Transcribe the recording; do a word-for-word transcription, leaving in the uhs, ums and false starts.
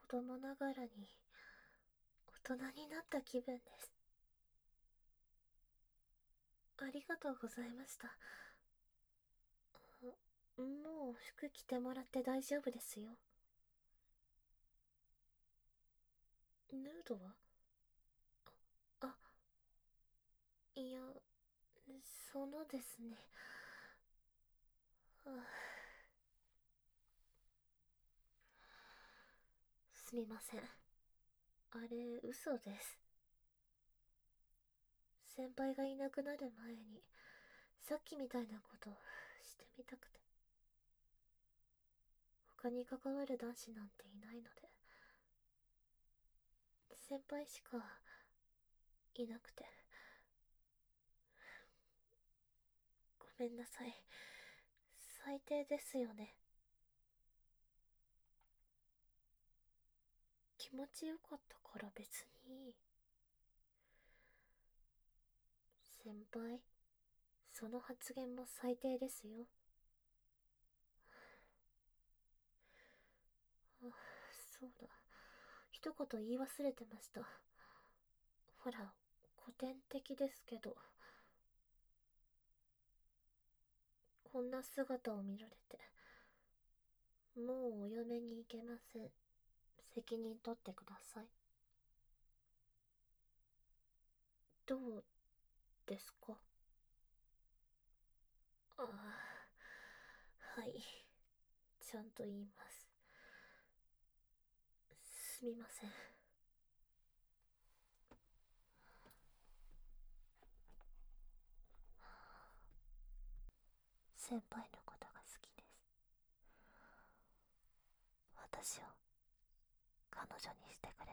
子供ながらに大人になった気分です。ありがとうございました。もう服着てもらって大丈夫ですよ。ヌードは？あ、いや、そのですね。はあ、すみません。あれ、嘘です。先輩がいなくなる前に、さっきみたいなことしてみたくて。他に関わる男子なんていないので、先輩しかいなくて。ごめんなさい。最低ですよね。気持ちよかったから別にいい。先輩、その発言も最低ですよ。あ、そうだ。一言言い忘れてました。ほら、古典的ですけど、こんな姿を見られて、もうお嫁に行けません。責任取ってください。どうですか？ああ、はい。ちゃんと言います。すみません。先輩のことが好きです。私を彼女にしてくれ